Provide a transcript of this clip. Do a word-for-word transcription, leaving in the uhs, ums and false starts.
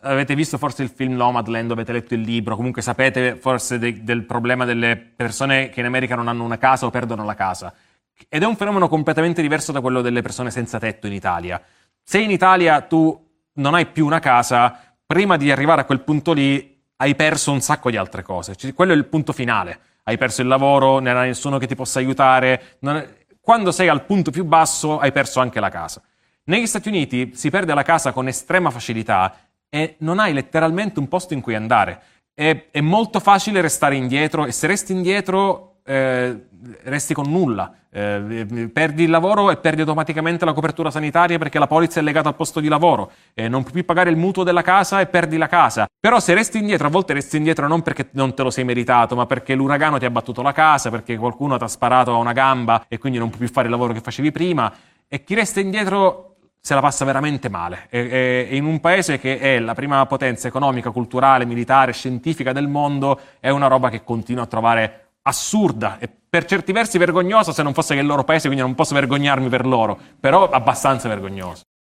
avete visto forse il film Nomadland, avete letto il libro, comunque sapete forse de- del problema delle persone che in America non hanno una casa o perdono la casa. Ed è un fenomeno completamente diverso da quello delle persone senza tetto in Italia. Se in Italia tu non hai più una casa, prima di arrivare a quel punto lì hai perso un sacco di altre cose. Cioè, quello è il punto finale. Hai perso il lavoro, non hai nessuno che ti possa aiutare. Non... Quando sei al punto più basso hai perso anche la casa. Negli Stati Uniti si perde la casa con estrema facilità e non hai letteralmente un posto in cui andare. È, è molto facile restare indietro e se resti indietro eh, resti con nulla. Eh, perdi il lavoro e perdi automaticamente la copertura sanitaria perché la polizza è legata al posto di lavoro, eh, non puoi più pagare il mutuo della casa e perdi la casa. Però se resti indietro, a volte resti indietro non perché non te lo sei meritato, ma perché l'uragano ti ha battuto la casa, perché qualcuno ti ha sparato a una gamba e quindi non puoi più fare il lavoro che facevi prima, e chi resta indietro se la passa veramente male. E, e in un paese che è la prima potenza economica, culturale, militare, scientifica del mondo, è una roba che continuo a trovare assurda e per certi versi vergognosa, se non fosse che è il loro paese, quindi non posso vergognarmi per loro, però abbastanza vergognoso.